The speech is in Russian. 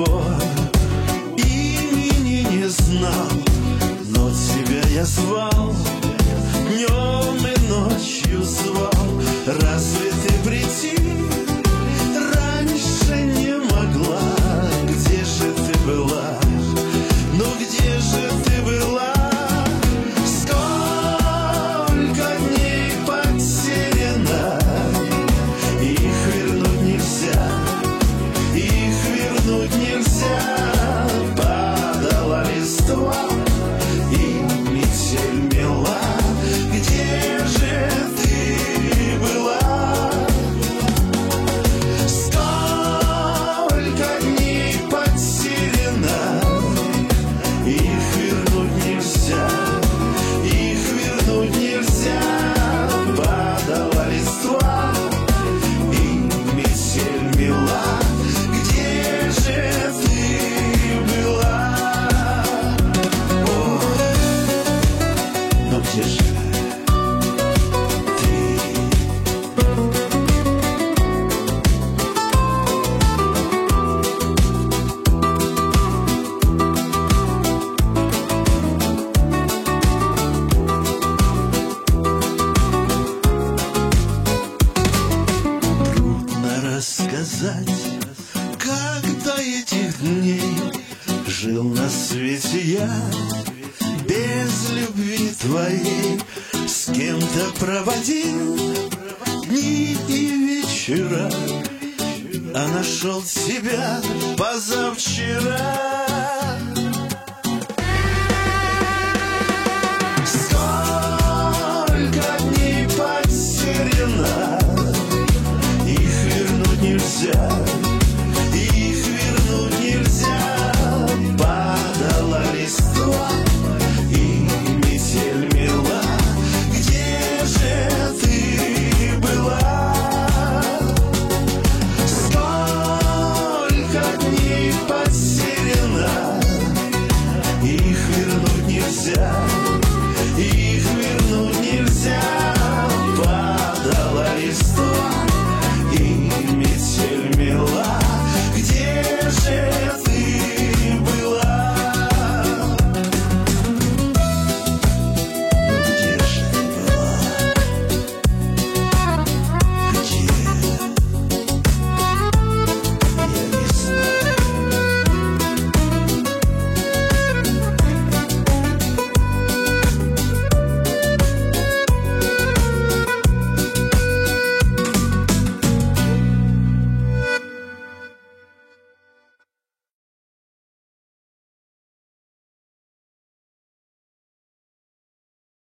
твоего имени не знал, но тебя я звал, днем и ночью звал. Разве ты прийти раньше не могла? Где же ты была? Ну где же ты была? Сколько дней потеряно, их вернуть нельзя, их вернуть нельзя. Падала листва и метель мела. Где же ты была? Сколько дней потеряно, их вернуть нельзя, их вернуть нельзя. Падала листва и метель мела. Где же ты была? Ох, но где же ты? Трудно рассказать, как до этих дней жил на свете я без любви твоей. С кем-то проводил дни и вечера, а нашел тебя позавчера.